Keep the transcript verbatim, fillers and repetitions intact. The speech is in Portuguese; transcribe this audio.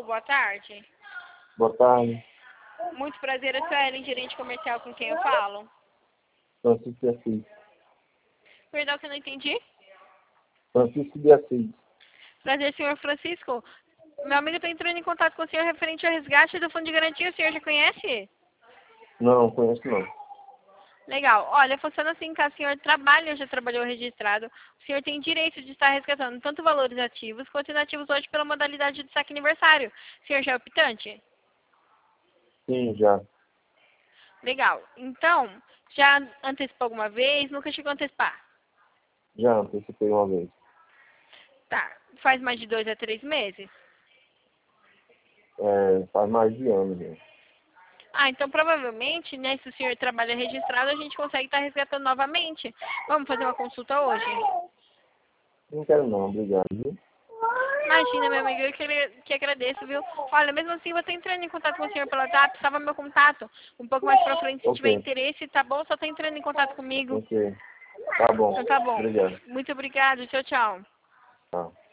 boa tarde. Boa tarde. Muito prazer, eu sou a Ellen, gerente comercial, com quem eu falo. Francisco de Assis. Perdão que eu não entendi. Francisco de Assis. Prazer, senhor Francisco. Meu amigo está entrando em contato com o senhor referente ao resgate do fundo de garantia. O senhor já conhece? Não, conheço não. Legal. Olha, funciona assim, caso o senhor trabalhe ou já trabalhou registrado, o senhor tem direito de estar resgatando tanto valores ativos quanto inativos hoje pela modalidade de saque aniversário. O senhor já é optante? Sim, já. Legal. Então, já antecipou alguma vez? Nunca chegou a antecipar? Já antecipei uma vez. Tá. Faz mais de dois a três meses? É, faz mais de ano já. Ah, então provavelmente, né, se o senhor trabalha registrado, a gente consegue estar resgatando novamente. Vamos fazer uma consulta hoje? Não quero não, obrigado. Viu? Imagina, meu amigo, eu que, que agradeço, viu? Olha, mesmo assim, vou estar entrando em contato com o senhor pelo WhatsApp, salva meu contato. Um pouco mais pra frente, se tiver Ok, interesse, tá bom? Só tá entrando em contato comigo. ok. Tá bom. Então tá bom. Obrigado. Muito obrigado, tchau, tchau. Tchau.